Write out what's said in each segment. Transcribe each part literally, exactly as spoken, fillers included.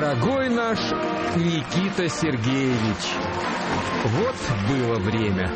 Дорогой наш Никита Сергеевич, вот было время.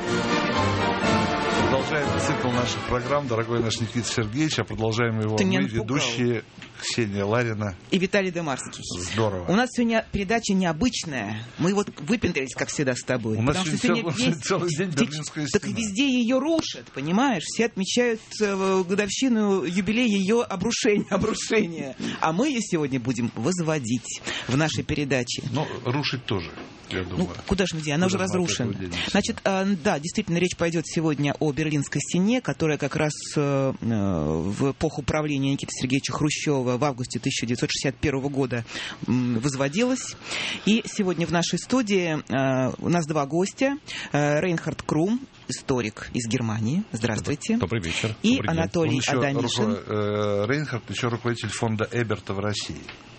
Продолжаем цикл наших программ. Дорогой наш Никита Сергеевич, а продолжаем его мы, ведущие Ксения Ларина и Виталий Демарский. Здорово. У нас сегодня передача необычная. Мы вот выпендрились, как всегда, с тобой. У нас потому что сегодня сегодня весь... целый день Берлинская стена. Так и везде ее рушат, понимаешь? Все отмечают годовщину, юбилей ее обрушения, обрушения. А мы ее сегодня будем возводить в нашей передаче. Ну, рушить тоже, я думаю. Ну, куда же мы где? Она куда уже разрушена. Значит, да, действительно, речь пойдет сегодня о Берлинской стене, которая как раз в эпоху правления Никиты Сергеевича Хрущева в августе тысяча девятьсот шестьдесят первого года возводилась. И сегодня в нашей студии у нас два гостя. Рейнхард Крум, историк из Германии. Здравствуйте. Добрый вечер. И Добрый Анатолий Адамишин. Руко... Рейнхард еще руководитель фонда Эберта в России.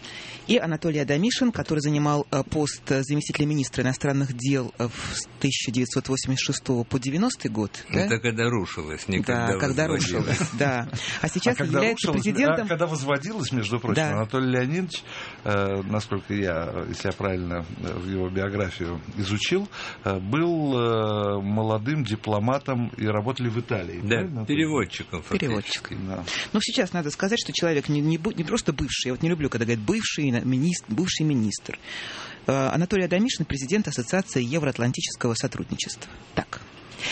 И Анатолий Адамишин, который занимал пост заместителя министра иностранных дел с тысяча девятьсот восемьдесят шестого по девяностый год. Это да? когда рушилось, не да, когда, когда возводилось. рушилось, да. А сейчас а является рушилось, президентом... А когда возводилось, между прочим, да. Анатолий Леонидович, э, насколько я, если я правильно в его биографию изучил, э, был э, молодым дипломатом и работали в Италии. Да, переводчиком фактически. Переводчиком. Да. Но сейчас надо сказать, что человек не, не, не просто бывший, я вот не люблю, когда говорят бывший, Министр, бывший министр. Анатолий Адамишин, президент Ассоциации Евроатлантического сотрудничества. Так,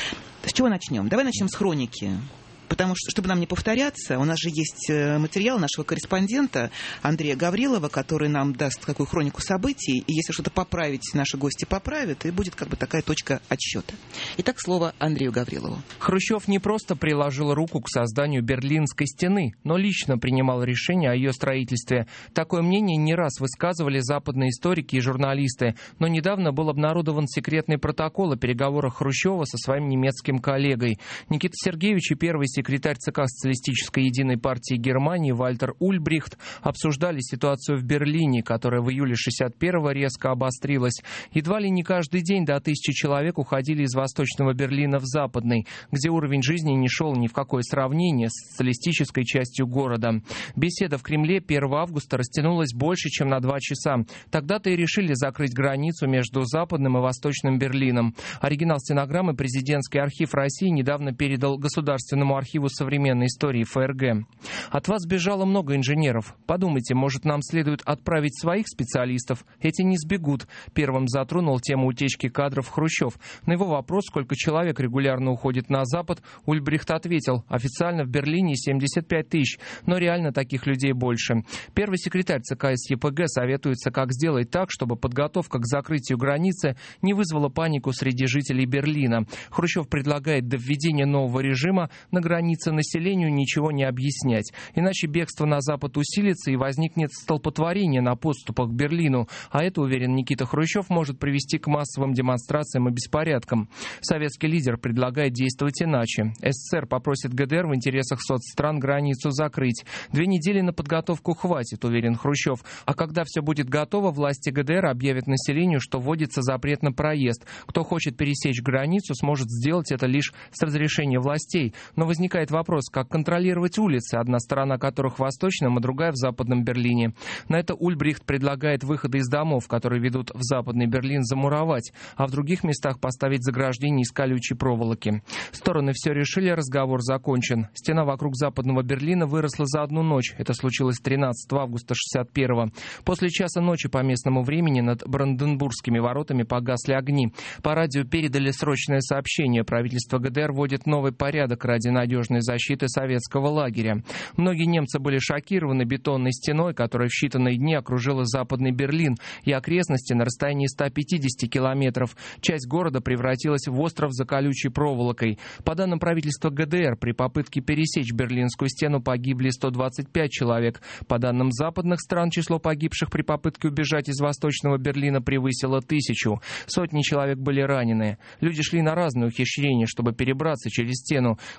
с чего начнем? Давай начнем с хроники. Потому что, чтобы нам не повторяться, у нас же есть материал нашего корреспондента Андрея Гаврилова, который нам даст такую хронику событий, и если что-то поправить, наши гости поправят, и будет как бы такая точка отсчета. Итак, слово Андрею Гаврилову. Хрущев не просто приложил руку к созданию Берлинской стены, но лично принимал решение о ее строительстве. Такое мнение не раз высказывали западные историки и журналисты, но недавно был обнародован секретный протокол о переговорах Хрущева со своим немецким коллегой. Никита Сергеевич и первый секретарь ЦК Социалистической единой партии Германии Вальтер Ульбрихт обсуждали ситуацию в Берлине, которая в июле шестьдесят первого резко обострилась. Едва ли не каждый день до тысячи человек уходили из Восточного Берлина в Западный, где уровень жизни не шел ни в какое сравнение с социалистической частью города. Беседа в Кремле первого августа растянулась больше, чем на два часа. Тогда-то и решили закрыть границу между Западным и Восточным Берлином. Оригинал стенограммы президентский архив России недавно передал Государственному архиву архиву современной истории ФРГ. От вас сбежало много инженеров. Подумайте, может, нам следует отправить своих специалистов? Эти не сбегут. Первым затронул тему утечки кадров Хрущев. На его вопрос, сколько человек регулярно уходит на Запад, Ульбрихт ответил: официально в Берлине семьдесят пять тысяч, но реально таких людей больше. Первый секретарь ЦК СЕПГ советуется, как сделать так, чтобы подготовка к закрытию границы не вызвала панику среди жителей Берлина. Хрущев предлагает до введения нового режима на границе населению ничего не объяснять. Иначе бегство на Запад усилится и возникнет столпотворение на подступах к Берлину. А это, уверен Никита Хрущев, может привести к массовым демонстрациям и беспорядкам. Советский лидер предлагает действовать иначе. СССР попросит ГДР в интересах соцстран границу закрыть. Две недели на подготовку хватит, уверен Хрущев. А когда все будет готово, власти ГДР объявят населению, что вводится запрет на проезд. Кто хочет пересечь границу, сможет сделать это лишь с разрешения властей. Но возникает вопрос, как контролировать улицы, одна сторона которых в Восточном, а другая в Западном Берлине. На это Ульбрихт предлагает выходы из домов, которые ведут в Западный Берлин, замуровать, а в других местах поставить заграждения из колючей проволоки. Стороны все решили, разговор закончен. Стена вокруг Западного Берлина выросла за одну ночь. Это случилось тринадцатого августа шестьдесят первого. После часа ночи по местному времени над Бранденбургскими воротами погасли огни. По радио передали срочное сообщение. Правительство ГДР вводит новый порядок ради надежности защиты советского лагеря. Многие немцы были шокированы бетонной стеной, которая в считанные дни окружила Западный Берлин и окрестности на расстоянии ста пятидесяти километров. Часть города превратилась в остров за колючей проволокой. По данным правительства ГДР, при попытке пересечь Берлинскую стену погибли сто двадцать пять человек. По данным западных стран, число погибших при попытке убежать из Восточного Берлина превысило тысячу. Сотни человек были ранены. Люди шли на разные ухищрения, чтобы перебраться через стену. Кто-то пытался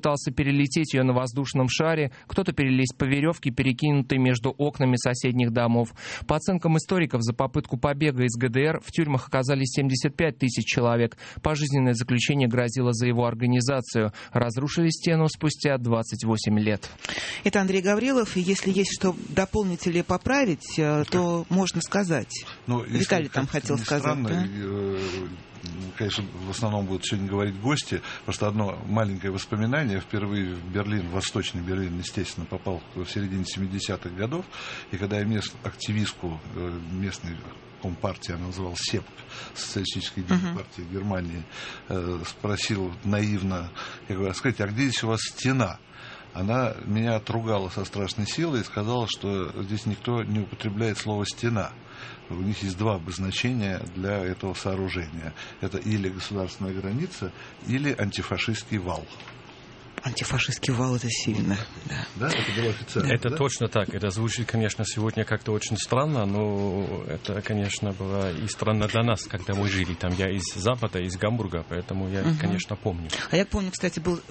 пытался перелететь ее на воздушном шаре, кто-то перелезть по веревке, перекинутой между окнами соседних домов. По оценкам историков, за попытку побега из ГДР в тюрьмах оказались семьдесят пять тысяч человек. Пожизненное заключение грозило за его организацию. Разрушили стену спустя двадцать восемь лет. Это Андрей Гаврилов. И если есть что дополнить или поправить, то можно сказать. Ну, Виталий там хотел сказать. Странно, да? Конечно, в основном будут сегодня говорить гости. Просто одно маленькое воспоминание. Впервые в Берлин, в Восточный Берлин, естественно, попал в середине семидесятых годов. И когда я мест, активистку местной компартии, она называлась СЕП, Социалистической uh-huh. партии Германии, спросил наивно, я говорю, скажите, а где здесь у вас стена? Она меня отругала со страшной силой и сказала, что здесь никто не употребляет слово «стена». У них есть два обозначения для этого сооружения. Это или государственная граница, или антифашистский вал. Антифашистский вал — это сильно. Да, да это было официально. Это да? точно так. Это звучит, конечно, сегодня как-то очень странно, но это, конечно, было и странно для нас, когда мы жили там. Я из Запада, из Гамбурга, поэтому я, угу. конечно, помню. А я помню, кстати, был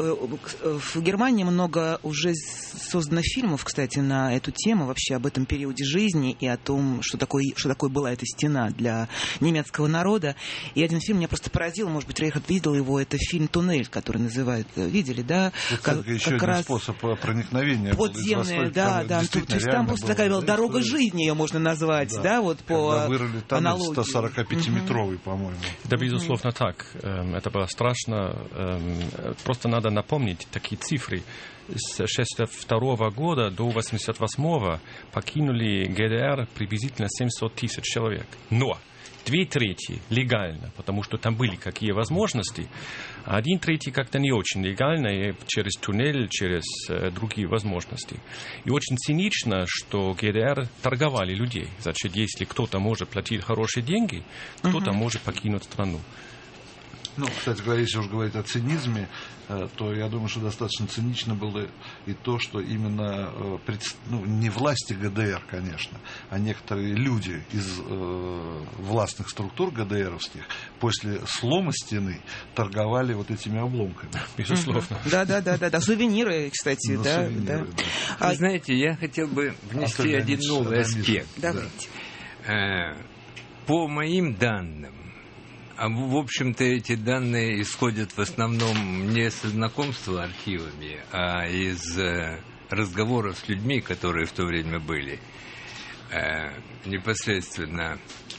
в Германии много уже создано фильмов, кстати, на эту тему, вообще об этом периоде жизни и о том, что такое, что такое была эта стена для немецкого народа. И один фильм меня просто поразил, может быть, Рейхард видел его, это фильм «Туннель», который называют, видели, да? Вот как, еще как один раз способ проникновения. Подземная, да, да. То есть там просто такая была дорога жизни, ее можно назвать, да, да вот по когда вырыли там аналогии. сто сорок пятиметровый, угу. по-моему. Это, безусловно, так. Это было страшно. Просто надо напомнить такие цифры. С шестьдесят второго года до восемьдесят восьмого покинули ГДР приблизительно семьсот тысяч человек. Но две трети легально, потому что там были какие возможности, а один третий как-то не очень легально, и через туннель, через э, другие возможности. И очень цинично, что ГДР торговали людей. Значит, если кто-то может платить хорошие деньги, кто-то uh-huh. может покинуть страну. Ну, кстати говоря, если уж говорить о цинизме, то я думаю, что достаточно цинично было и то, что именно ну, не власти ГДР, конечно, а некоторые люди из э, властных структур ГДРовских после слома стены торговали вот этими обломками. Безусловно. Да, да, да, да, да. Сувениры, кстати, ну, да, сувениры, да. да. Вы знаете, я хотел бы внести а один новый аспект. Давайте. По моим данным, а, в общем-то, эти данные исходят в основном не со знакомства архивами, а из э, разговоров с людьми, которые в то время были э, непосредственно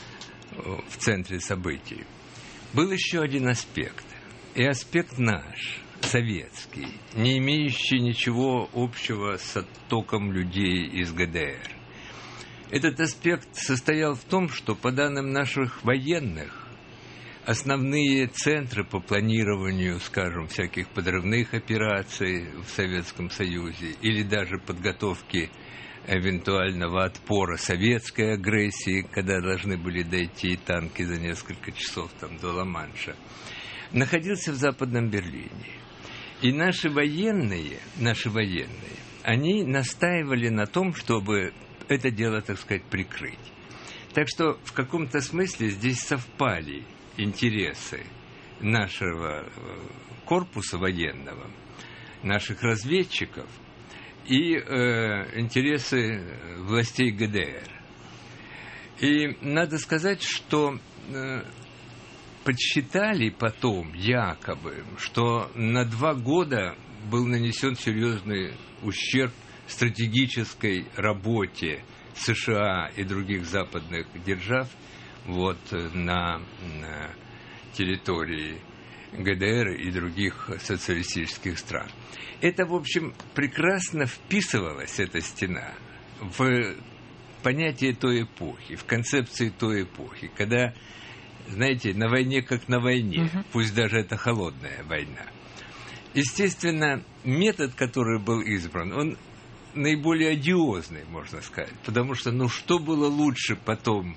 в центре событий. Был еще один аспект. И аспект наш, советский, не имеющий ничего общего с оттоком людей из ГДР. Этот аспект состоял в том, что по данным наших военных, основные центры по планированию, скажем, всяких подрывных операций в Советском Союзе или даже подготовки эвентуального отпора советской агрессии, когда должны были дойти танки за несколько часов там, до Ла-Манша, находился в Западном Берлине. И наши военные, наши военные, они настаивали на том, чтобы это дело, так сказать, прикрыть. Так что в каком-то смысле здесь совпали интересы нашего корпуса военного, наших разведчиков и э, интересы властей ГДР. И надо сказать, что э, подсчитали потом, якобы, что на два года был нанесен серьезный ущерб стратегической работе США и других западных держав вот, на, на территории ГДР и других социалистических стран. Это, в общем, прекрасно вписывалась, эта стена, в понятие той эпохи, в концепции той эпохи, когда, знаете, на войне как на войне, uh-huh. пусть даже это холодная война. Естественно, метод, который был избран, он наиболее одиозный, можно сказать, потому что, ну, что было лучше потом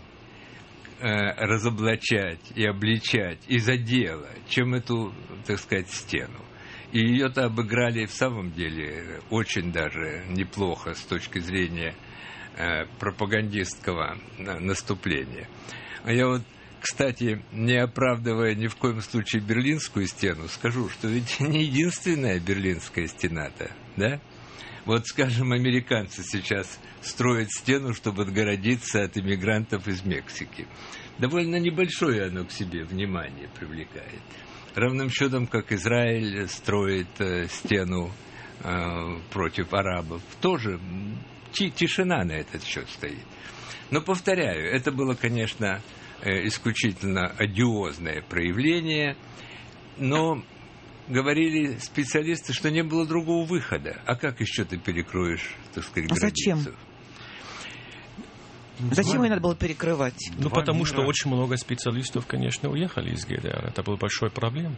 разоблачать и обличать из-за дела, чем эту, так сказать, стену. И ее-то обыграли в самом деле очень даже неплохо с точки зрения э, пропагандистского наступления. А я вот Кстати, не оправдывая ни в коем случае Берлинскую стену, скажу, что ведь не единственная Берлинская стена-то, да? Вот, скажем, американцы сейчас строят стену, чтобы отгородиться от иммигрантов из Мексики. Довольно небольшое оно к себе внимание привлекает. Равным счетом, как Израиль строит э, стену э, против арабов. Тоже ти- тишина на этот счет стоит. Но, повторяю, это было, конечно, э, исключительно одиозное проявление, но... Говорили специалисты, что не было другого выхода. А как еще ты перекроешь, так сказать, границу? Зачем? Зачем ее надо было перекрывать? Ну, Два потому мира. Что очень много специалистов, конечно, уехали из ГДР. Это был большой проблем.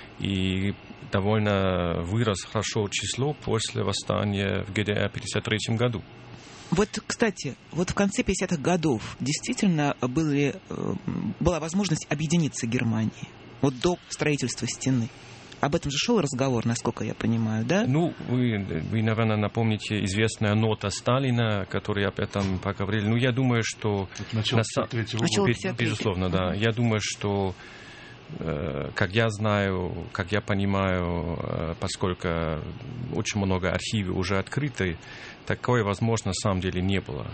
И довольно вырос хорошо число после восстания в ГДР в пятьдесят третьем году. Вот, кстати, вот в конце пятидесятых годов действительно были, была возможность объединиться Германии. Вот до строительства стены. Об этом же шел разговор, насколько я понимаю, да? Ну, вы, вы, наверное, напомните известная нота Сталина, которая об этом поговорили. Ну, я думаю, что... Начало пятьдесят третьего года. Безусловно, да. Я думаю, что, э, как я знаю, как я понимаю, э, поскольку очень много архивов уже открыты, такой возможности на самом деле не было.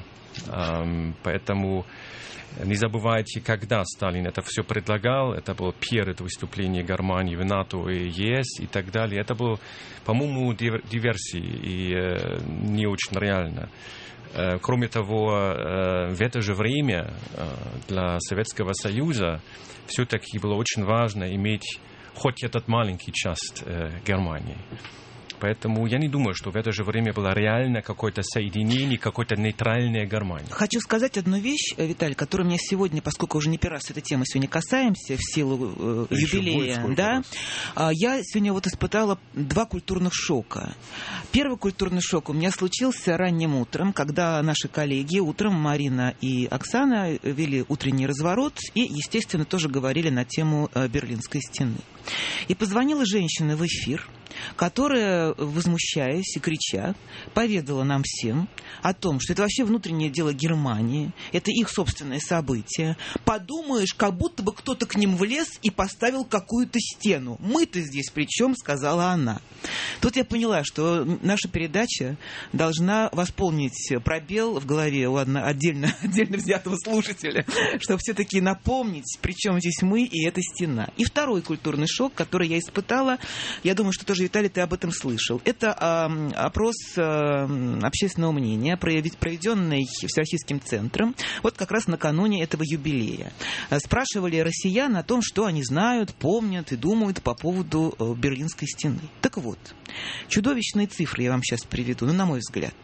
Э, поэтому... Не забывайте, когда Сталин это все предлагал, это было перед выступлением Германии в НАТО и ЕС и так далее. Это было, по-моему, диверсией и э, не очень реально. Э, кроме того, э, в это же время э, для Советского Союза все-таки было очень важно иметь хоть этот маленький часть э, Германии. Поэтому я не думаю, что в это же время было реально какое-то соединение, какое-то нейтральное Германия. Хочу сказать одну вещь, Виталий, которую мне сегодня, поскольку уже не первый раз этой темы сегодня касаемся, в силу э, юбилея, да, э, я сегодня вот испытала два культурных шока. Первый культурный шок у меня случился ранним утром, когда наши коллеги утром, Марина и Оксана, вели утренний разворот и, естественно, тоже говорили на тему э, Берлинской стены. И позвонила женщина в эфир, которая, возмущаясь и крича, поведала нам всем о том, что это вообще внутреннее дело Германии, это их собственное событие. Подумаешь, как будто бы кто-то к ним влез и поставил какую-то стену. Мы-то здесь при чем, сказала она. Тут я поняла, что наша передача должна восполнить пробел в голове у одно, отдельно, отдельно взятого слушателя, чтобы все-таки напомнить, при чем здесь мы и эта стена. И второй культурный шок, который я испытала, я думаю, что тоже, Виталий, ты об этом слышал. Это э, опрос э, общественного мнения, проведенный Всероссийским центром, вот как раз накануне этого юбилея. Спрашивали россиян о том, что они знают, помнят и думают по поводу э, Берлинской стены. Так вот, чудовищные цифры я вам сейчас приведу, ну, на мой взгляд.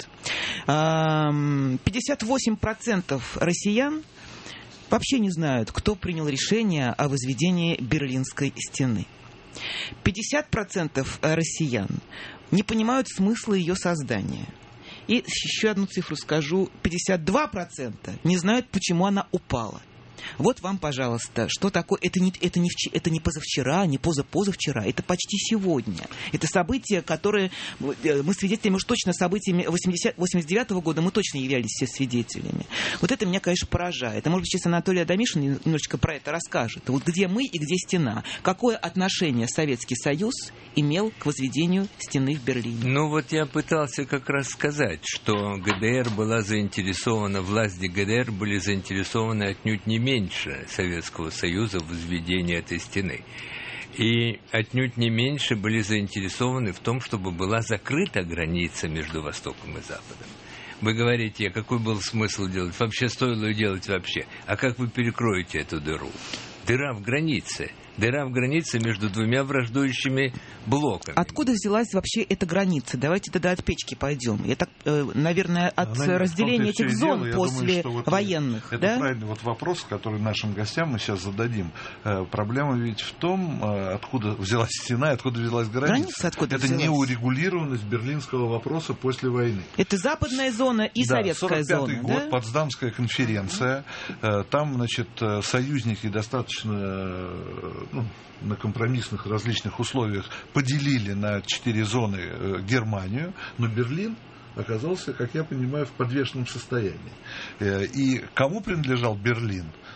пятьдесят восемь процентов россиян вообще не знают, кто принял решение о возведении Берлинской стены. пятьдесят процентов россиян не понимают смысла ее создания. И еще одну цифру скажу. пятьдесят два процента не знают, почему она упала. Вот вам, пожалуйста, что такое. Это не, это не, это не позавчера, не позапозавчера. Это почти сегодня. Это события, которые... Мы свидетелями, уж точно событиями восемьдесят девятого года мы точно являлись все свидетелями. Вот это меня, конечно, поражает. А может быть, сейчас Анатолий Адамишин немножечко про это расскажет. Вот где мы и где стена? Какое отношение Советский Союз имел к возведению стены в Берлине? Ну вот я пытался как раз сказать, что ГДР была заинтересована, власти ГДР были заинтересованы отнюдь не меньше Советского Союза в возведении этой стены. И отнюдь не меньше были заинтересованы в том, чтобы была закрыта граница между Востоком и Западом. Вы говорите, какой был смысл делать? Вообще стоило ее делать вообще. А как вы перекроете эту дыру? Дыра в границе. Дыра в границе между двумя враждующими блоками. Откуда взялась вообще эта граница? Давайте тогда от печки пойдем. Я так, наверное, от Она разделения этих зон дело. после думаю, вот военных. Это да? правильный вот вопрос, который нашим гостям мы сейчас зададим. Проблема ведь в том, откуда взялась стена, откуда взялась граница. граница откуда это взялась? Неурегулированность берлинского вопроса после войны. Это западная зона и да, советская зона. сорок пятый год, да? Потсдамская конференция. Там, значит, союзники достаточно... Ну, на компромиссных различных условиях поделили на четыре зоны э, Германию, но Берлин оказался, как я понимаю, в подвешенном состоянии. Э, и кому принадлежал Берлин?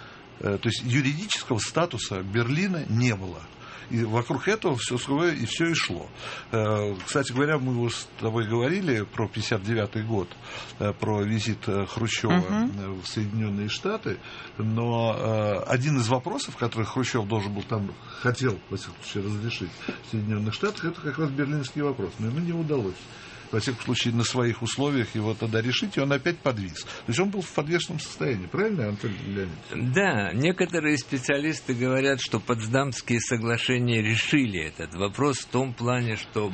То есть юридического статуса Берлина не было. И вокруг этого все, и все и шло. Кстати говоря, мы с тобой говорили про пятьдесят девятый год, про визит Хрущева uh-huh. в Соединенные Штаты, но один из вопросов, который Хрущев должен был там, хотел, во всяком случае, разрешить в Соединенных Штатах, это как раз берлинский вопрос. Но ему не удалось. Во всяком случае, на своих условиях его тогда решить, и он опять подвис. То есть он был в подвешенном состоянии. Правильно, Анатолий Леонидович? Да, некоторые специалисты говорят, что Потсдамские соглашения решили этот вопрос в том плане, что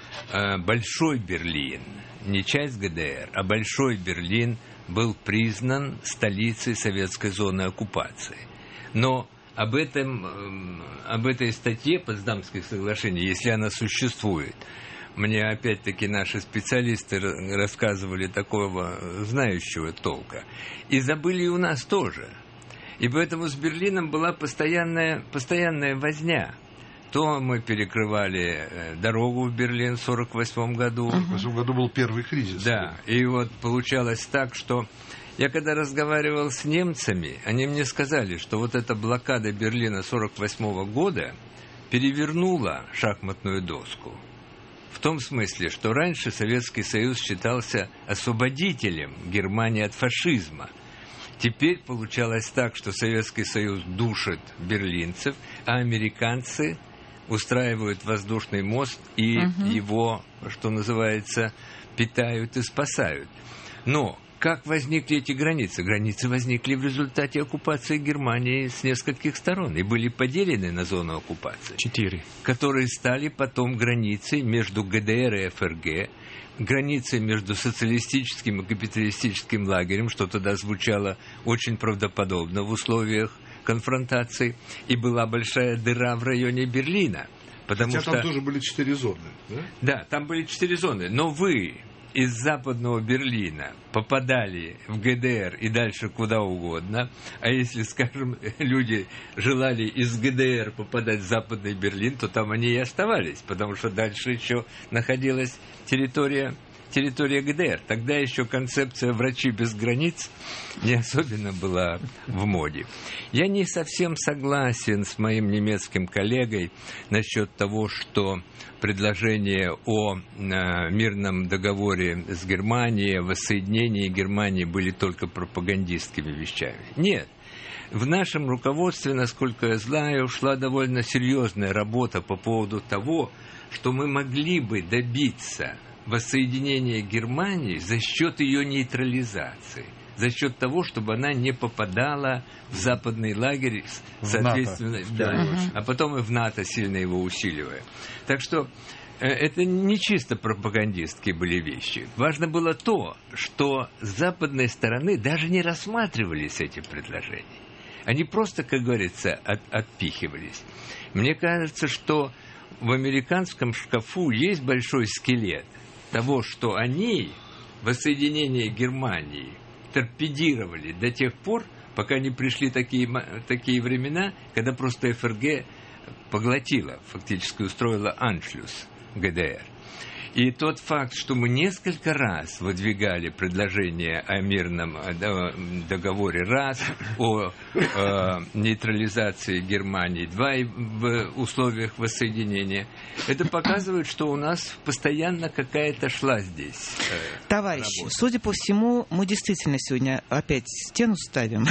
э, Большой Берлин, не часть ГДР, а Большой Берлин был признан столицей советской зоны оккупации. Но об этом, э, об этой статье Потсдамских соглашений, если она существует, мне опять-таки наши специалисты рассказывали такого знающего толка. И забыли и у нас тоже. И поэтому с Берлином была постоянная, постоянная возня. То мы перекрывали дорогу в Берлин в сорок восьмом году. В сорок восьмом году был первый кризис. Да, и вот получалось так, что я когда разговаривал с немцами, они мне сказали, что вот эта блокада Берлина сорок восьмого года перевернула шахматную доску. В том смысле, что раньше Советский Союз считался освободителем Германии от фашизма. Теперь получалось так, что Советский Союз душит берлинцев, а американцы устраивают воздушный мост и угу. его, что называется, питают и спасают. Но как возникли эти границы? Границы возникли в результате оккупации Германии с нескольких сторон и были поделены на зону оккупации. Четыре. Которые стали потом границей между ГДР и ФРГ, границей между социалистическим и капиталистическим лагерем, что тогда звучало очень правдоподобно в условиях конфронтации, и была большая дыра в районе Берлина. Потому Хотя что... там тоже были четыре зоны, да? Да, там были четыре зоны, но вы из западного Берлина попадали в ГДР и дальше куда угодно, а если, скажем, люди желали из ГДР попадать в западный Берлин, то там они и оставались, потому что дальше еще находилась территория, территория ГДР. Тогда еще концепция «врачи без границ» не особенно была в моде. Я не совсем согласен с моим немецким коллегой насчет того, что предложения о э, мирном договоре с Германией, о воссоединении Германии были только пропагандистскими вещами. Нет. В нашем руководстве, насколько я знаю, шла довольно серьезная работа по поводу того, что мы могли бы добиться воссоединения Германии за счет ее нейтрализации, за счет того, чтобы она не попадала в западный лагерь, соответственно, в НАТО, да, а потом и в НАТО, сильно его усиливая. Так что э, это не чисто пропагандистские были вещи. Важно было то, что с западной стороны даже не рассматривались эти предложения. Они просто, как говорится, от, отпихивались. Мне кажется, что в американском шкафу есть большой скелет того, что они воссоединение Германии торпедировали до тех пор, пока не пришли такие, такие времена, когда просто ФРГ поглотила, фактически устроила аншлюс ГДР. И тот факт, что мы несколько раз выдвигали предложение о мирном договоре, раз, о э, нейтрализации Германии, два, в условиях воссоединения, это показывает, что у нас постоянно какая-то шла здесь э, Товарищи, работа. Судя по всему, мы действительно сегодня опять стену ставим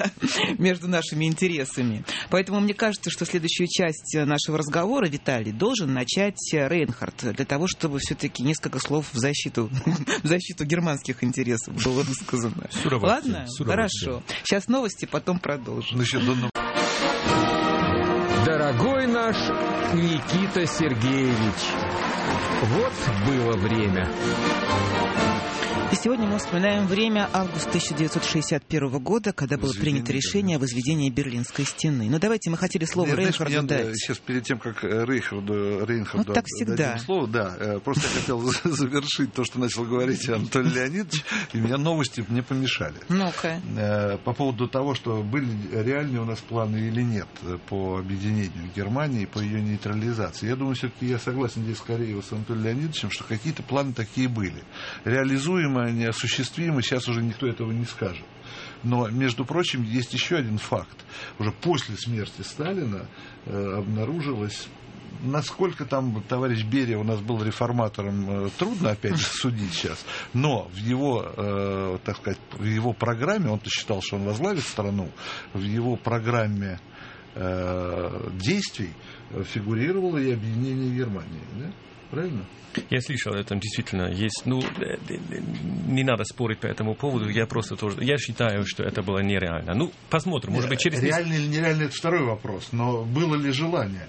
между нашими интересами. Поэтому мне кажется, что следующую часть нашего разговора Виталий должен начать Рейнхард, для того, чтобы все-таки несколько слов в защиту, в защиту германских интересов было высказано. Ладно? Хорошо. Сейчас новости, потом продолжим. Дорогой наш Никита Сергеевич, вот было время. И сегодня мы вспоминаем время августа тысяча девятьсот шестьдесят первого года, когда было принято решение о возведении Берлинской стены. Ну, давайте мы хотели слово Рейнхарду дать. Сейчас, перед тем, как Рейнхарду, Рейнхарду ну, так всегда. дадим слово, да, просто я хотел завершить то, что начал говорить Анатолий Леонидович, и меня новости мне помешали. Ну-ка. По поводу того, что были реальные у нас планы или нет по объединению Германии, по ее нейтрализации. Я думаю, все-таки я согласен здесь скорее с Анатолием Леонидовичем, что какие-то планы такие были. Реализуемые, неосуществимы, сейчас уже никто этого не скажет. Но, между прочим, есть еще один факт. Уже после смерти Сталина э, обнаружилось, насколько там товарищ Берия у нас был реформатором, трудно опять же судить сейчас, но в его, э, так сказать, в его программе, он-то считал, что он возглавит страну, в его программе э, действий фигурировало и объединение Германии, да? Правильно? Я слышал, это действительно есть. Ну, не надо спорить по этому поводу. Я просто тоже, я считаю, что это было нереально. Ну, посмотрим, может быть, через... Реально или нереально, это второй вопрос. Но было ли желание?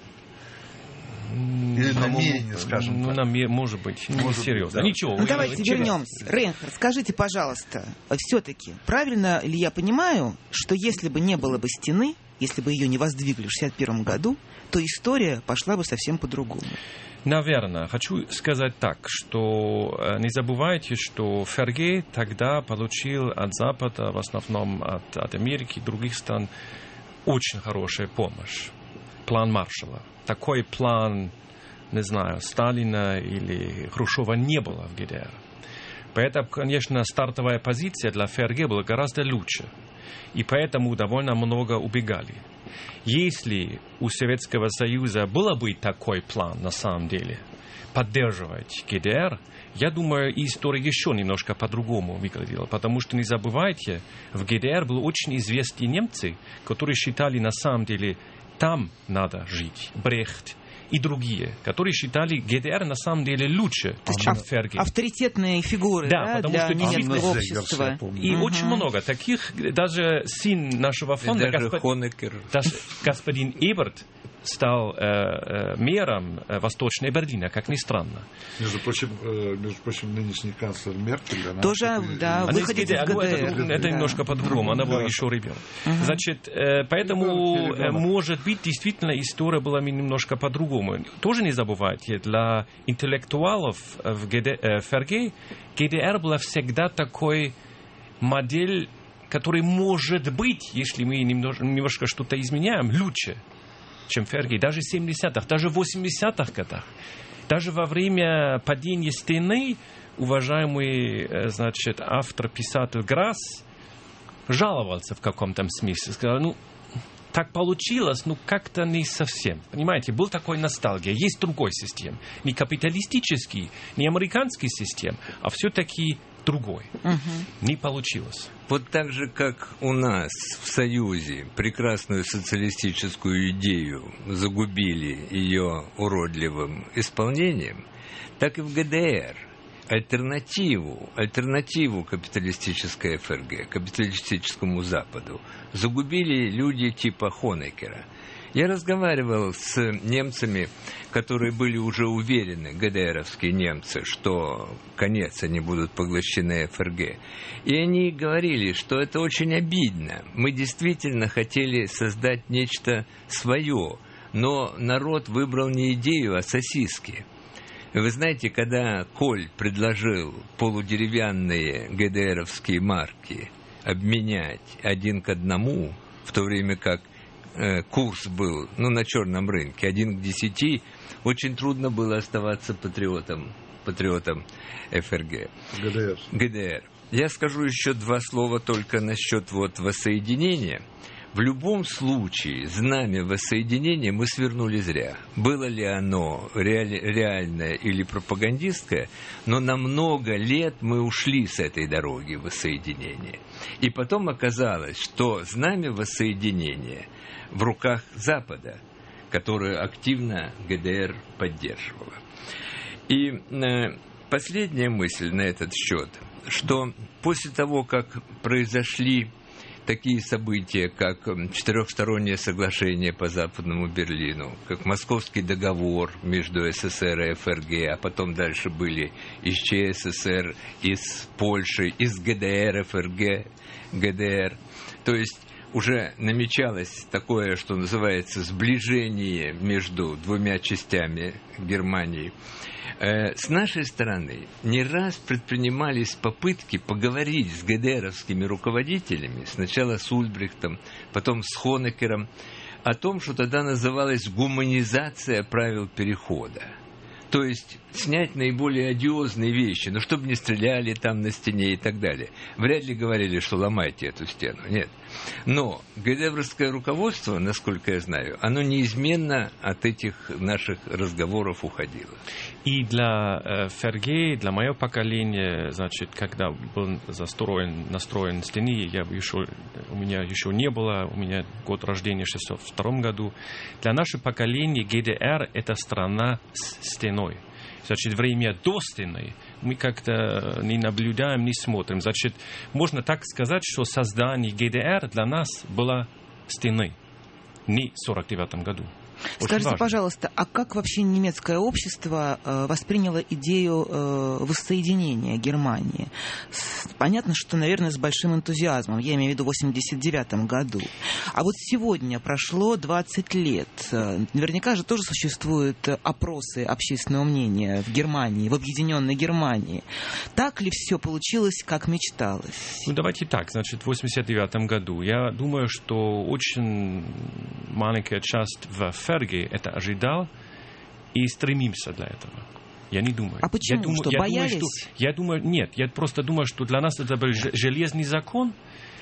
Или намерение, скажем ну, так? Намер... Может быть, может серьезно. Быть, да. Ничего. Ну, давайте через... вернемся. Рейнхард, скажите, пожалуйста, все-таки, правильно ли я понимаю, что если бы не было бы стены, если бы ее не воздвигли в шестьдесят первом году, то история пошла бы совсем по-другому? Наверное. Хочу сказать так, что не забывайте, что Ферге тогда получил от Запада, в основном от, от Америки и других стран, очень хорошую помощь. План Маршалла. Такой план, не знаю, Сталина или Хрущева не было в ГДР. Поэтому, конечно, стартовая позиция для Ферге была гораздо лучше. И поэтому довольно много убегали. Если у Советского Союза был бы такой план, на самом деле, поддерживать ГДР, я думаю, история еще немножко по-другому выглядела. Потому что, не забывайте, в ГДР были очень известные немцы, которые считали, на самом деле, там надо жить. Брехт и другие, которые считали ГДР на самом деле лучше, чем ав- Ферге. Авторитетные фигуры, да, да, потому для что немецкого общества. И угу. очень много таких, даже сын нашего фонда, господ... господин Эберт, стал э, э, мэром э, Восточной Берлина, как ни странно. Между прочим, э, между прочим нынешний канцлер Меркель, она тоже, такой, да, она выходит из ГДР. Ну, это, да. это немножко по-другому, она была еще ребенок. Угу. Значит, э, поэтому, э, может быть, действительно история была немножко по-другому. Тоже не забывайте, для интеллектуалов в ГД, э, Ферге ГДР была всегда такой модель, которая может быть, если мы немножко, немножко что-то изменяем, лучше, чем Ферге, даже в семидесятых, даже в восьмидесятых годах. Даже во время падения стены уважаемый, значит, автор-писатель Грасс жаловался в каком-то смысле. Сказал, ну, так получилось, ну, как-то не совсем. Понимаете, был такой ностальгия. Есть другой систем. Не капиталистический, не американский систем, а все-таки другой. Угу. Не получилось. Вот так же, как у нас в Союзе прекрасную социалистическую идею загубили ее уродливым исполнением, так и в ГДР альтернативу, альтернативу капиталистической ФРГ, капиталистическому Западу, загубили люди типа Хонекера. Я разговаривал с немцами, которые были уже уверены, ГДРовские немцы, что конец они будут поглощены ФРГ. И они говорили, что это очень обидно. Мы действительно хотели создать нечто свое, но народ выбрал не идею, а сосиски. Вы знаете, когда Коль предложил полудеревянные ГДРовские марки обменять один к одному, в то время как курс был, ну, на черном рынке, один к десяти, очень трудно было оставаться патриотом, патриотом ФРГ. ГДР. ГДР. Я скажу еще два слова только насчет вот воссоединения. В любом случае, знамя воссоединения мы свернули зря. Было ли оно реаль, реальное или пропагандистское, но на много лет мы ушли с этой дороги воссоединения. И потом оказалось, что знамя воссоединения в руках Запада, которую активно ГДР поддерживала. И э, последняя мысль на этот счет, что после того, как произошли такие события, как четырехстороннее соглашение по Западному Берлину, как Московский договор между СССР и ФРГ, а потом дальше были из ЧССР, из Польши, из ГДР, ФРГ, ГДР. То есть уже намечалось такое, что называется, сближение между двумя частями Германии. С нашей стороны не раз предпринимались попытки поговорить с ГДРовскими руководителями, сначала с Ульбрихтом, потом с Хонекером, о том, что тогда называлось гуманизация правил перехода. То есть снять наиболее одиозные вещи, ну, чтобы не стреляли там на стене и так далее. Вряд ли говорили, что ломайте эту стену, нет. Но ГДРовское руководство, насколько я знаю, оно неизменно от этих наших разговоров уходило. И для э, Фергей, для моего поколения, значит, когда был застроен, настроен стены, я еще, у меня еще не было, у меня год рождения в шестьдесят втором году. Для нашего поколения ГДР – это страна с стеной. Значит, время до стены мы как-то не наблюдаем, не смотрим. Значит, можно так сказать, что создание ГДР для нас было стеной, не в сорок девятом году. Очень Скажите, важно. Пожалуйста, а как вообще немецкое общество э, восприняло идею э, воссоединения Германии? С, понятно, что, наверное, с большим энтузиазмом, я имею в виду в восемьдесят девятом году. А вот сегодня прошло двадцать лет. Наверняка же тоже существуют опросы общественного мнения в Германии, в объединенной Германии. Так ли все получилось, как мечталось? Ну, давайте так. Значит, в восемьдесят девятом году я думаю, что очень маленькая часть в Ферге это ожидал и стремимся для этого. Я не думаю. А почему? Я думаю, что, я боялись? Думаю, что, я думаю, нет. Я просто думаю, что для нас это был железный закон,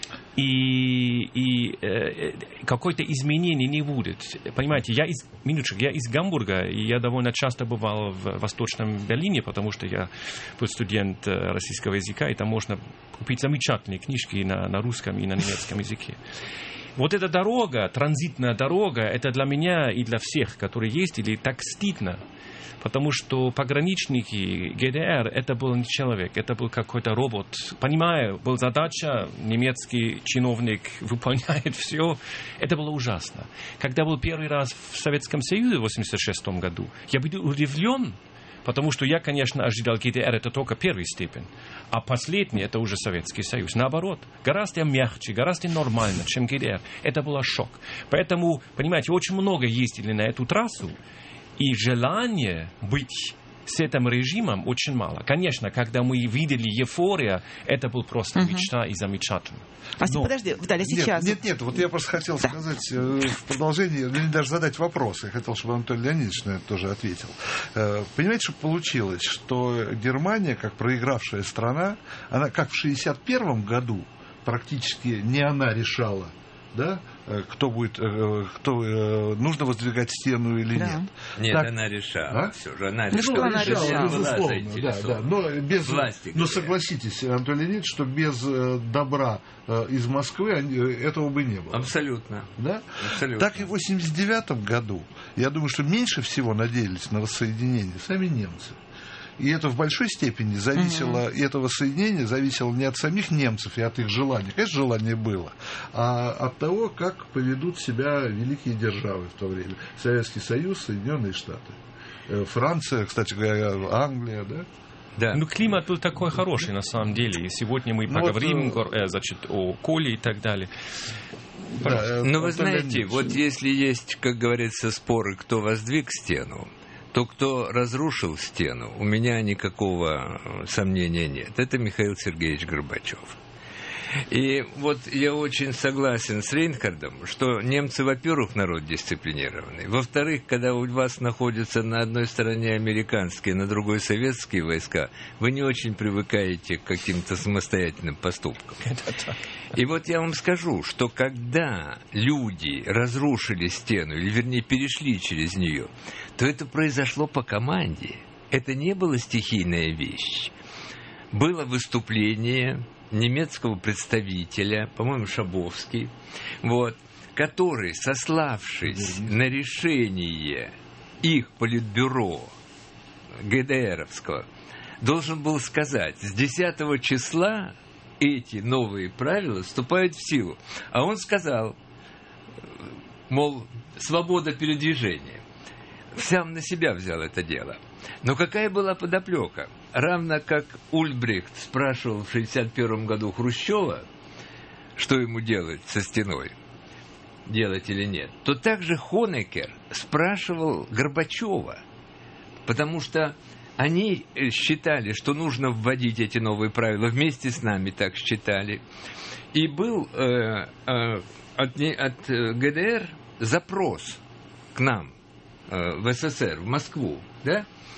и, и э, какое-то изменение не будет. Понимаете, я из, минуточку, я из Гамбурга, и я довольно часто бывал в Восточном Берлине, потому что я был студент российского языка, и там можно купить замечательные книжки на, на русском и на немецком языке. Вот эта дорога, транзитная дорога, это для меня и для всех, которые ездили, так стыдно. Потому что пограничники ГДР, это был не человек, это был какой-то робот. Понимаю, была задача, немецкий чиновник выполняет все. Это было ужасно. Когда был первый раз в Советском Союзе в восемьдесят шестом году, я был удивлен, потому что я, конечно, ожидал ГДР, это только первая степень. А последний, это уже Советский Союз. Наоборот, гораздо мягче, гораздо нормально, чем ГДР. Это был шок. Поэтому, понимаете, очень много ездили на эту трассу, и желание быть с этим режимом очень мало. Конечно, когда мы видели эйфорию, это был просто uh-huh. мечта и замечательно. А Но... подожди, Виталий, сейчас... Нет, нет, нет, вот я просто хотел да. сказать в продолжении, или даже задать вопрос. Я хотел, чтобы Анатолий Леонидович на это тоже ответил. Понимаете, что получилось? Что Германия, как проигравшая страна, она как в шестьдесят первом году практически не она решала, да, кто будет, кто нужно воздвигать стену или да. нет. Нет, так, она решала. А? Все же она решала. Она решала, безусловно, да, да. Но, без, Власти, но согласитесь, Анатолий Леонидович, что без добра из Москвы этого бы не было. Абсолютно. Да? Абсолютно. Так и в восемьдесят девятом году, я думаю, что меньше всего надеялись на воссоединение сами немцы. И это в большой степени зависело, mm-hmm. и это воссоединение зависело не от самих немцев и от их желания, конечно, желание было, а от того, как поведут себя великие державы в то время. Советский Союз, Соединенные Штаты. Франция, кстати говоря, Англия, да? Да. Ну, климат был такой хороший, на самом деле. И сегодня мы ну, поговорим вот, э, значит, о Коле и так далее. Да, но вы знаете, вот если есть, как говорится, споры, кто воздвиг стену, то кто разрушил стену, у меня никакого сомнения нет. Это Михаил Сергеевич Горбачев. И вот я очень согласен с Рейнхардом, что немцы, во-первых, народ дисциплинированный. Во-вторых, когда у вас находятся на одной стороне американские, на другой советские войска, вы не очень привыкаете к каким-то самостоятельным поступкам. И вот я вам скажу, что когда люди разрушили стену, или вернее перешли через нее, то это произошло по команде. Это не была стихийная вещь. Было выступление немецкого представителя, по-моему, Шабовский, вот, который, сославшись на решение их политбюро ГДРовского, должен был сказать, с десятого числа эти новые правила вступают в силу. А он сказал, мол, свобода передвижения. Сам на себя взял это дело. Но какая была подоплека? Равно как Ульбрихт спрашивал в шестьдесят первом году Хрущева, что ему делать со стеной, делать или нет, то также Хонекер спрашивал Горбачева, потому что они считали, что нужно вводить эти новые правила, вместе с нами так считали. И был э, э, от, от ГДР запрос к нам, в СССР, в Москву, да?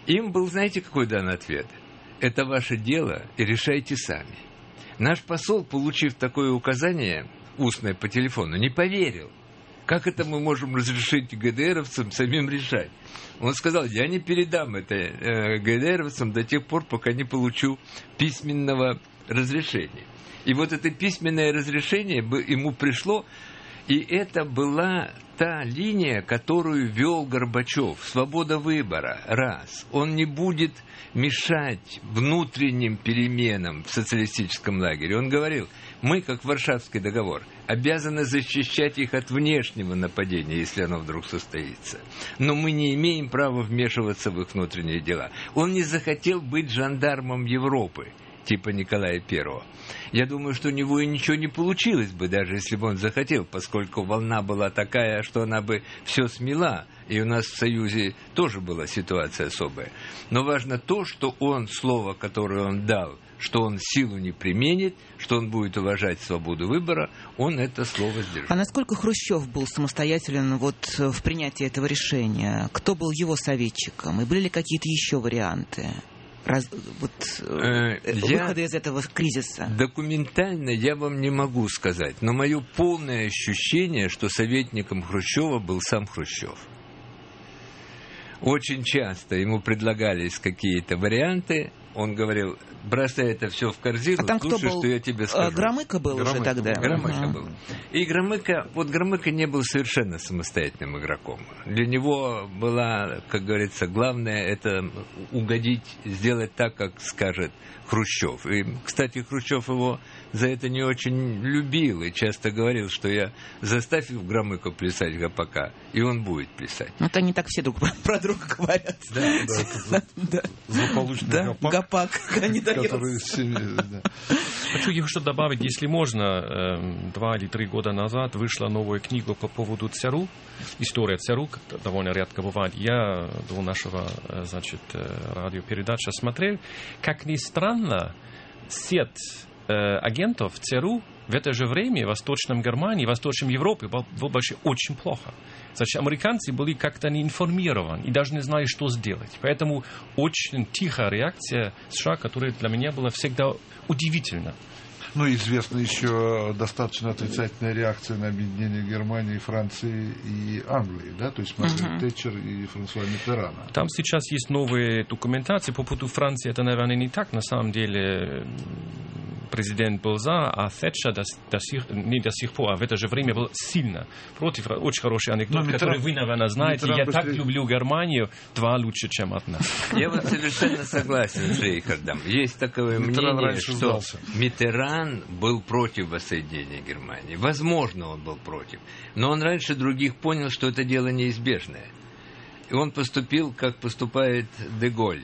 Им был, знаете, какой дан ответ? Это ваше дело, и решайте сами. Наш посол, получив такое указание, устное по телефону, не поверил. Как это мы можем разрешить ГДРовцам самим решать? Он сказал, я не передам это э, ГДРовцам до тех пор, пока не получу письменного разрешения. И вот это письменное разрешение ему пришло, и это была та линия, которую вел Горбачев. Свобода выбора, раз. Он не будет мешать внутренним переменам в социалистическом лагере. Он говорил, мы, как Варшавский договор, обязаны защищать их от внешнего нападения, если оно вдруг состоится. Но мы не имеем права вмешиваться в их внутренние дела. Он не захотел быть жандармом Европы, типа Николая Первого. Я думаю, что у него и ничего не получилось бы, даже если бы он захотел, поскольку волна была такая, что она бы все смела. И у нас в Союзе тоже была ситуация особая. Но важно то, что он, слово, которое он дал, что он силу не применит, что он будет уважать свободу выбора, он это слово сдержал. А насколько Хрущев был самостоятелен вот в принятии этого решения? Кто был его советчиком? И были ли какие-то еще варианты раз, вот, э, выхода из этого кризиса? Документально я вам не могу сказать, но мое полное ощущение, что советником Хрущева был сам Хрущев. Очень часто ему предлагались какие-то варианты, он говорил, бросай это все в корзину, а там слушай, кто был? что я тебе скажу. Громыко был Громыко уже тогда? Громыко uh-huh. был. И Громыко, вот Громыко не был совершенно самостоятельным игроком. Для него была, как говорится, главное это угодить, сделать так, как скажет Хрущев. И, кстати, Хрущев его за это не очень любил и часто говорил, что я заставь Громыко плясать гопака, и он будет плясать. Ну, это не так все друг про друга говорят. Да, да. Злополучный гопак, который в семье. Хочу еще добавить, если можно, два или три года назад вышла новая книга по поводу ЦРУ, история ЦРУ, довольно редко бывает. Я до нашего, значит, радиопередачи смотрел, как ни странно, сеть агентов ЦРУ в это же время в Восточном Германии, в Восточном Европе было вообще очень плохо. Значит, американцы были как-то не информированы и даже не знали, что сделать. Поэтому очень тихая реакция США, которая для меня была всегда удивительна. Ну, известна еще достаточно отрицательная реакция на объединение Германии, Франции и Англии, да, то есть Маргарет uh-huh. Тэтчер и Франсуа Миттерана. Там сейчас есть новые документации по поводу Франции, это, наверное, не так, на самом деле президент был за, а Тэтчер до, до сих, не до сих пор, а в это же время был сильно против. Очень хороший анекдот, Миттеран, который вы, наверное, знаете. Миттеран я быстрее... так люблю Германию, два лучше, чем одна. Я вот совершенно согласен с Рейхардом. Есть такое Миттеран мнение, что сдался. Миттеран был против воссоединения Германии. Возможно, он был против. Но он раньше других понял, что это дело неизбежное. И он поступил, как поступает Де-Голь.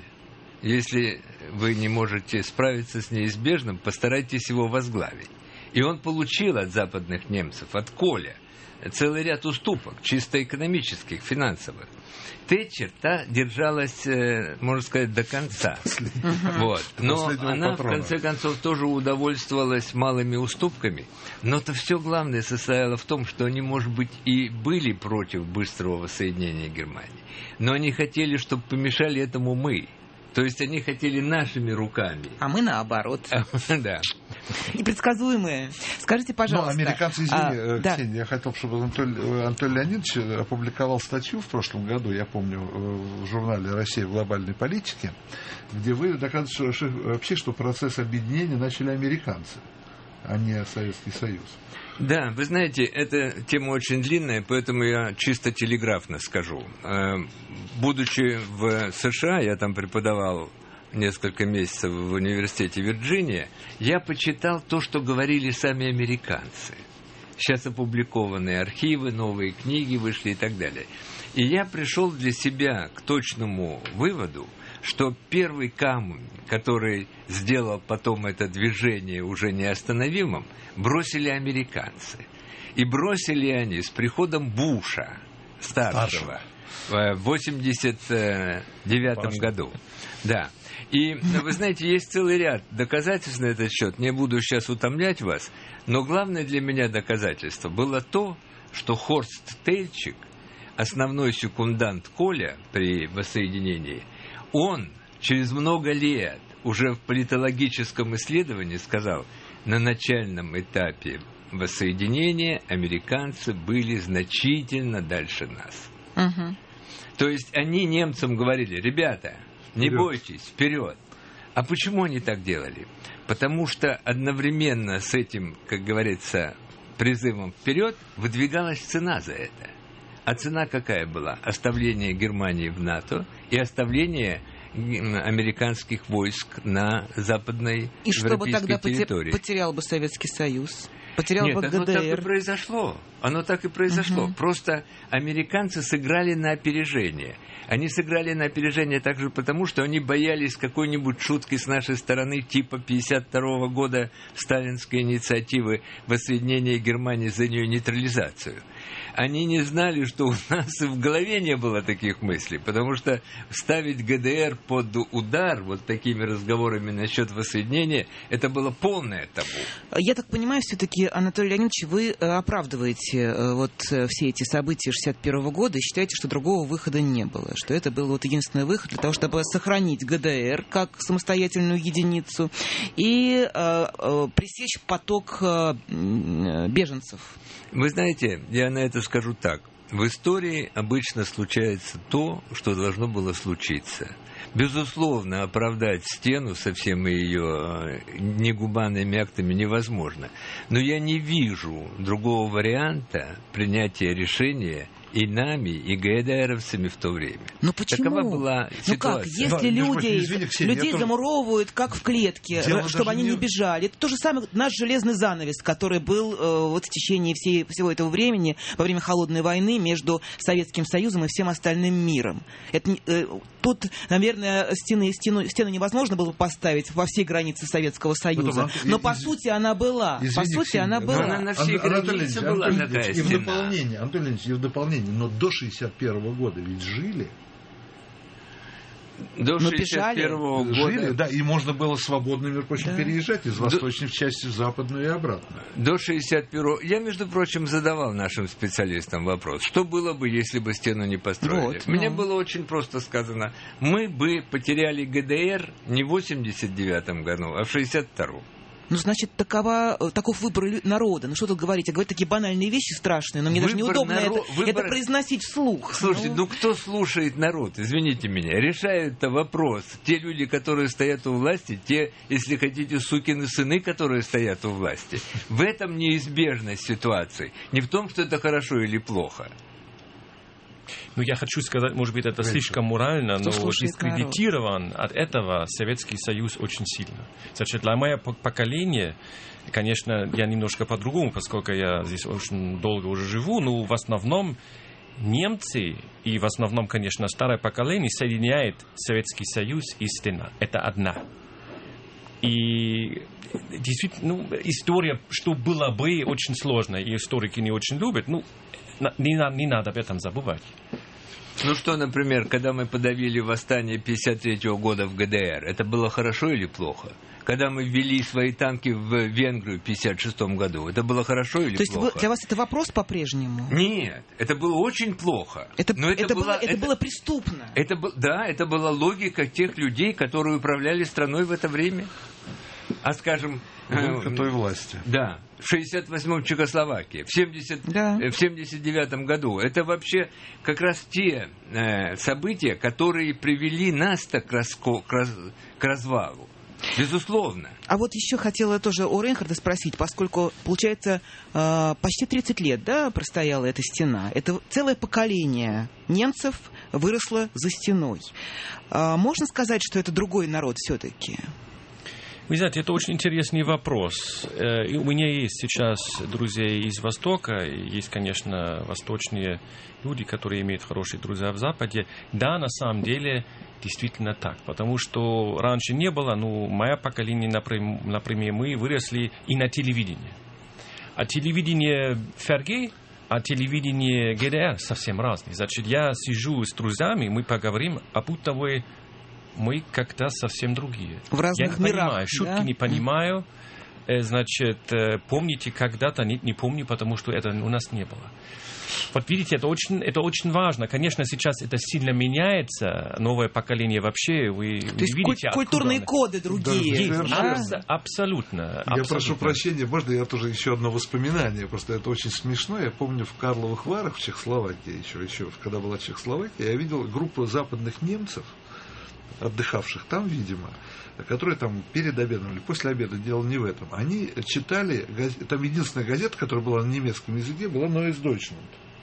Если вы не можете справиться с неизбежным, постарайтесь его возглавить. И он получил от западных немцев, от Коля, целый ряд уступок, чисто экономических, финансовых. Тэтчер та держалась, можно сказать, до конца. Вот. Но она, в конце концов, тоже удовольствовалась малыми уступками. Но-то все главное состояло в том, что они, может быть, и были против быстрого воссоединения Германии. Но они хотели, чтобы помешали этому мы. То есть они хотели нашими руками. А мы наоборот. Да. Непредсказуемые. Скажите, пожалуйста. Ну, американцы, извини, а, Ксения, да. я хотел, чтобы Анатолий, Анатолий Леонидович опубликовал статью в прошлом году, я помню, в журнале «Россия в глобальной политике», где вы доказываете что, вообще, что процесс объединения начали американцы, а не Советский Союз. Да, вы знаете, эта тема очень длинная, поэтому я чисто телеграфно скажу. Будучи в США, я там преподавал несколько месяцев в университете Вирджиния, я почитал то, что говорили сами американцы. Сейчас опубликованные архивы, новые книги вышли и так далее. И я пришел для себя к точному выводу, что первый камень, который сделал потом это движение уже неостановимым, бросили американцы. И бросили они с приходом Буша, старшего, в восемьдесят девятом году. Да. И, вы знаете, есть целый ряд доказательств на этот счет. Не буду сейчас утомлять вас, но главное для меня доказательство было то, что Хорст Тельчик, основной секундант Коля при воссоединении, Он через много лет уже в политологическом исследовании сказал, на начальном этапе воссоединения американцы были значительно дальше нас. Угу. То есть они немцам говорили, ребята, не Вперед. бойтесь, вперед. А почему они так делали? Потому что одновременно с этим, как говорится, призывом вперед выдвигалась цена за это. А цена какая была? Оставление Германии в НАТО и оставление американских войск на западной И чтобы тогда территории. Потерял бы Советский Союз? Потерял Нет, бы оно так и ГДР? произошло. Оно так и произошло. Угу. Просто американцы сыграли на опережение. Они сыграли на опережение также потому, что они боялись какой-нибудь шутки с нашей стороны типа пятьдесят второго года сталинской инициативы воссоединения Германии за ее нейтрализацию. Они не знали, что у нас и в голове не было таких мыслей, потому что ставить ГДР под удар вот такими разговорами насчет воссоединения, это было полное табу. Я так понимаю, все-таки, Анатолий Леонидович, вы оправдываете вот все эти события шестьдесят первого года и считаете, что другого выхода не было, что это был вот единственный выход для того, чтобы сохранить ГДР как самостоятельную единицу и э, э, пресечь поток э, беженцев. Вы знаете, я на это скажу так. В истории обычно случается то, что должно было случиться. Безусловно, оправдать стену со всеми ее негуманными актами невозможно. Но я не вижу другого варианта принятия решения и нами, и ГДРовцами в то время. Ну почему? Такова была ситуация. Ну как, если Но, люди, извини, Ксения, людей тоже... замуровывают, как в клетке, Дело чтобы они не... не бежали. Это то же самое наш железный занавес, который был э, вот в течение всей, всего этого времени, во время Холодной войны, между Советским Союзом и всем остальным миром. Это, э, тут, наверное, стены, стену, стену невозможно было поставить во всей границе Советского Союза. Потом, но из... по сути она была. Извини, по сути Ксения, она была. Она на всей границе была Антон такая и стена. в дополнение, Антон Леонидович, и в дополнение, но до шестьдесят первого года ведь жили. До шестьдесят первого года. Жили, да, и можно было свободно, между прочим, да. переезжать из восточной до... части в западную и обратно. До шестьдесят первого... Я, между прочим, задавал нашим специалистам вопрос, что было бы, если бы стену не построили. Вот, Мне ну. было очень просто сказано, мы бы потеряли ГДР не в восемьдесят девятом году, а в шестьдесят втором. Ну, значит, такова, таков выбор народа. Ну, что тут говорить? Я говорю такие банальные вещи страшные, но мне выбор даже неудобно наро... это, выбор... это произносить вслух. Слушайте, ну... ну кто слушает народ? Извините меня. Решают-то вопрос. Те люди, которые стоят у власти, те, если хотите, сукины сыны, которые стоят у власти. В этом неизбежность ситуации. Не в том, что это хорошо или плохо. Ну, я хочу сказать, может быть, это слишком морально, но дискредитирован от этого Советский Союз очень сильно. Значит, для моего поколения, конечно, я немножко по-другому, поскольку я здесь очень долго уже живу, но в основном немцы и в основном, конечно, старое поколение соединяет Советский Союз и стена. Это одна. И действительно, ну, история, что было бы, очень сложная, и историки не очень любят, ну, не, не надо об этом забывать. Ну что, например, когда мы подавили восстание пятьдесят третьего года в ГДР, это было хорошо или плохо? Когда мы ввели свои танки в Венгрию в пятьдесят шестом году, это было хорошо или То плохо? есть для вас это вопрос по-прежнему? Нет, это было очень плохо. Это, Но это, это, было, было, это, это было преступно. Это, да, это была логика тех людей, которые управляли страной в это время. А скажем... Логика той власти. Да. В шестьдесят восьмом Чехословакии, в семьдесят, да. в семьдесят девятом году. Это вообще как раз те э, события, которые привели нас-то к, раско, к, раз, к развалу. Безусловно. А вот еще хотела тоже у Рейнхарда спросить, поскольку, получается, э, почти тридцать лет, да, простояла эта стена. Это целое поколение немцев выросло за стеной. Э, можно сказать, что это другой народ все-таки? Вы знаете, это очень интересный вопрос. И у меня есть сейчас друзья из Востока, есть, конечно, восточные люди, которые имеют хорошие друзья в Западе. Да, на самом деле, действительно так, потому что раньше не было, ну, мое поколение, например, мы выросли и на телевидении. А телевидение ФРГ, а телевидение ГДР совсем разные. Значит, я сижу с друзьями, мы поговорим, а будто бы мы как-то совсем другие. В разных я не мирах, понимаю, шутки да? не понимаю, значит, помните когда-то, нет, не помню, потому что это у нас не было. Вот видите, это очень, это очень важно. Конечно, сейчас это сильно меняется, новое поколение вообще, вы, То вы есть видите... культурные коды другие. Да, Абс- абсолютно. Я абсолютно. прошу прощения, можно я тоже еще одно воспоминание, просто это очень смешно. Я помню, в Карловых Варах, в Чехословакии, еще, еще когда была Чехословакия, я видел группу западных немцев, отдыхавших там, видимо, которые там перед обедом или после обеда, дело не в этом. Они читали, там единственная газета, которая была на немецком языке, была Neues Deutschland.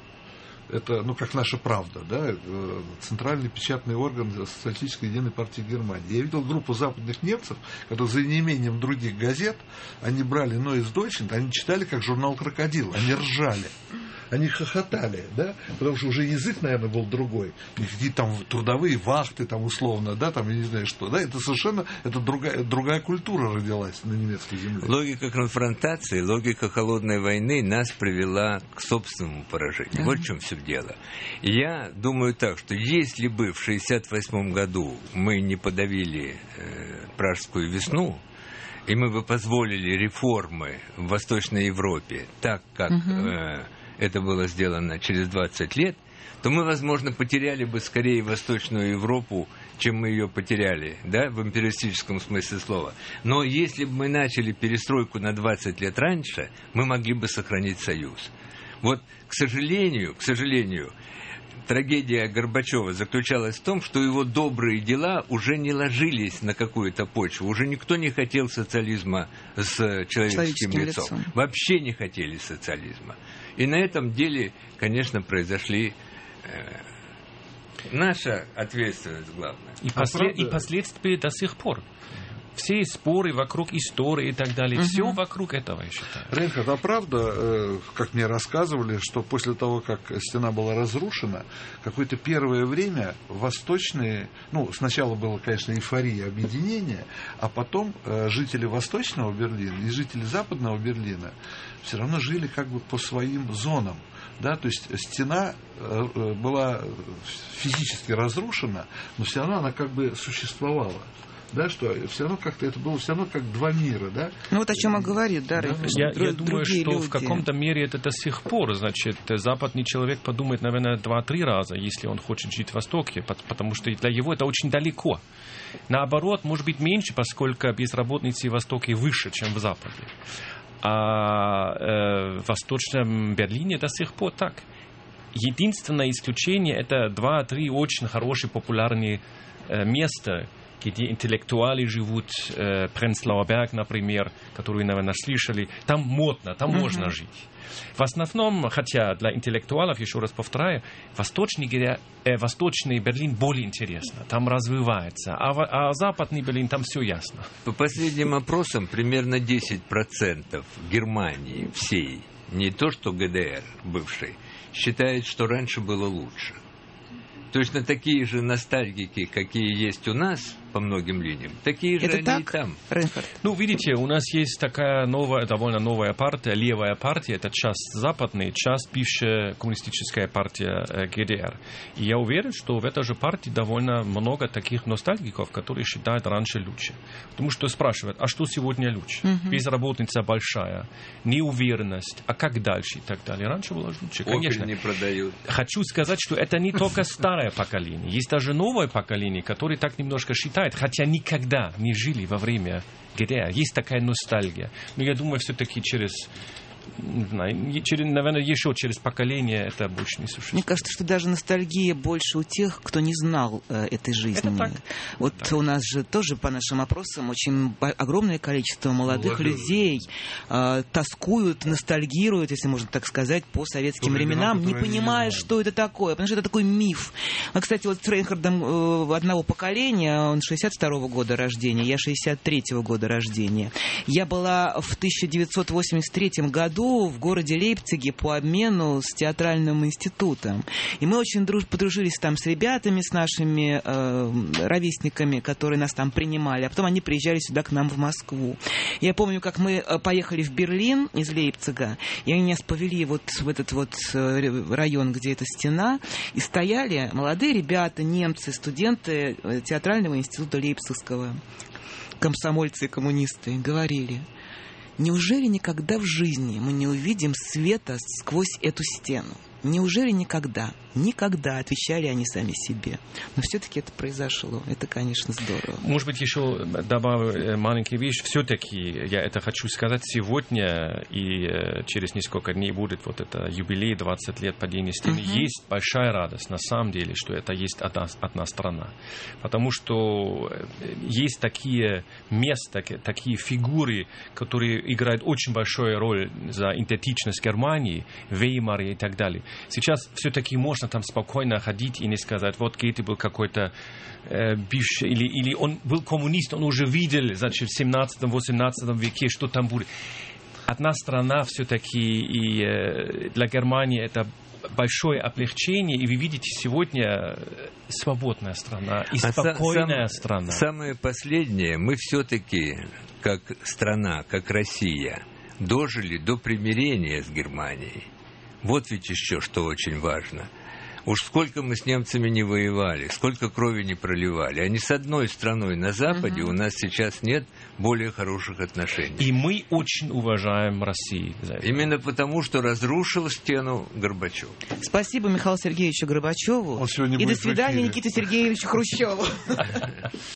Это, ну, как наша правда, да, центральный печатный орган Социалистической единой партии Германии. Я видел группу западных немцев, которые за неимением других газет, они брали Neues Deutschland, они читали как журнал «Крокодил», они ржали. Они хохотали, да, потому что уже язык, наверное, был другой. Какие там трудовые вахты, там условно, да, там я не знаю что, да, это совершенно, это другая, другая культура родилась на немецкой земле. Логика конфронтации, логика холодной войны нас привела к собственному поражению. Вот в чем все дело. Я думаю так, что если бы в шестьдесят восьмом году мы не подавили э, Пражскую весну, и мы бы позволили реформы в Восточной Европе так, как... Э, это было сделано через двадцать лет, то мы, возможно, потеряли бы скорее Восточную Европу, чем мы ее потеряли, да, в империалистическом смысле слова. Но если бы мы начали перестройку на двадцать лет раньше, мы могли бы сохранить союз. Вот, к сожалению, к сожалению, трагедия Горбачева заключалась в том, что его добрые дела уже не ложились на какую-то почву. Уже никто не хотел социализма с человеческим, человеческим лицом. лицом. Вообще не хотели социализма. И на этом деле, конечно, произошли... Э, наша ответственность главная. И, после, и последствия до сих пор. Все споры вокруг истории и так далее, угу. все вокруг этого, я считаю. Рейнхард, а правда, как мне рассказывали, что после того, как стена была разрушена, какое-то первое время восточные, ну, сначала была, конечно, эйфория объединения, а потом жители Восточного Берлина и жители Западного Берлина все равно жили как бы по своим зонам. Да, то есть стена была физически разрушена, но все равно она как бы существовала. Да, что все равно как-то это было все равно как два мира, да? Ну вот о чем и говорит, да, Рейнхард. Я, я думаю, что люди. В каком-то мере это до сих пор, значит, западный человек подумает, наверное, два-три раза, если он хочет жить в Востоке, потому что для него это очень далеко. Наоборот, может быть меньше, поскольку безработица в Востоке выше, чем в Западе. А э, в Восточном Берлине до сих пор так. Единственное исключение это два-три очень хорошие популярные э, места, где интеллектуалы живут, э, Прenzlauer Berg, например, который, наверное, слышали, там модно, там mm-hmm. можно жить. В основном, хотя для интеллектуалов, еще раз повторяю, Восточный, э, Восточный Берлин более интересно, там развивается, а, а Западный Берлин, там все ясно. По последним опросам, примерно десять процентов Германии всей, не то что ГДР бывшей, считает, что раньше было лучше. Точно такие же ностальгики, какие есть у нас по многим линиям, такие же это они так, и там. Рейнхард? Ну, видите, у нас есть такая новая, довольно новая партия, левая партия, это часть западная, часть бывшая коммунистическая партия ГДР. И я уверен, что в этой же партии довольно много таких ностальгиков, которые считают раньше лучше. Потому что спрашивают, а что сегодня лучше? Uh-huh. Безработица большая, неуверенность, а как дальше и так далее. Раньше было лучше, конечно. Опель не продают. Хочу сказать, что это не только старое поколение, есть даже новое поколение, которое так немножко считает, хотя никогда не жили во время ГДР. Есть такая ностальгия. Но я думаю, все-таки через, не знаю, через, наверное, еще через поколение это больше не существует. Мне кажется, что даже ностальгия больше у тех, кто не знал э, этой жизни. Это так. Вот так. У нас же тоже по нашим опросам очень огромное количество молодых Молодежь. людей э, тоскуют, ностальгируют, если можно так сказать, по советским Тоже временам, не понимая, не что это такое, потому что это такой миф. А, кстати, вот с Рейнхардом э, одного поколения, он шестьдесят второго года рождения, я шестьдесят третьего года рождения. Я была в тысяча девятьсот восемьдесят третьем году в городе Лейпциге по обмену с театральным институтом. И мы очень друж, подружились там с ребятами, с нашими э, ровесниками, которые нас там принимали. А потом они приезжали сюда к нам в Москву. Я помню, как мы поехали в Берлин из Лейпцига, и они нас повели вот в этот вот район, где эта стена, и стояли молодые ребята, немцы, студенты театрального института Лейпцигского, комсомольцы и коммунисты, говорили: Неужели никогда в жизни мы не увидим света сквозь эту стену? Неужели никогда? Никогда, отвечали они сами себе. Но все-таки это произошло. Это, конечно, здорово. Может быть, еще добавлю маленькую вещь. Все-таки я это хочу сказать сегодня, и через несколько дней будет вот это юбилей двадцать лет падения стены. Uh-huh. Есть большая радость, на самом деле, что это есть одна, одна страна. Потому что есть такие места, такие фигуры, которые играют очень большую роль за идентичность Германии, Веймаре и так далее. Сейчас все-таки можно там спокойно ходить и не сказать, вот Гете был какой-то э, бывший, или, или он был коммунист, он уже видел, значит, в семнадцатом-восемнадцатом веке, что там будет. Одна страна все-таки, и э, для Германии это большое облегчение, и вы видите сегодня свободная страна и а спокойная сам, страна. Самое последнее, мы все-таки, как страна, как Россия, дожили до примирения с Германией. Вот ведь еще что очень важно. Уж сколько мы с немцами не воевали, сколько крови не проливали. А ни с одной страной на Западе uh-huh. у нас сейчас нет более хороших отношений. И мы очень уважаем Россию. Именно потому, что разрушил стену Горбачев. Спасибо Михаилу Сергеевичу Горбачеву. И до свидания Никите Сергеевичу Хрущеву.